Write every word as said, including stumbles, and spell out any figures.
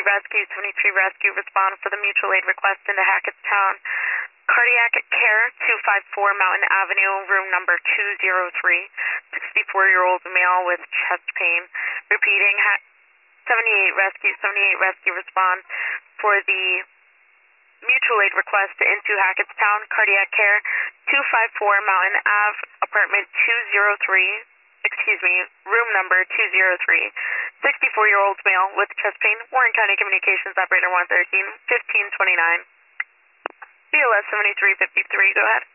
Rescue, seventy-three Rescue, respond for the mutual aid request into Hackettstown. Cardiac care, two five four Mountain Avenue, room number two oh three. sixty-four-year-old male with chest pain. Repeating, ha seventy-eight Rescue, seventy-eight Rescue, respond for the mutual aid request into Hackettstown. Cardiac care, two five four Mountain Ave, apartment two oh three. Excuse me, room number two oh three. sixty-four-year-old male with chest pain. Warren County Communications Operator one thirteen, fifteen twenty-nine. B L S seventy-three fifty-three, go ahead.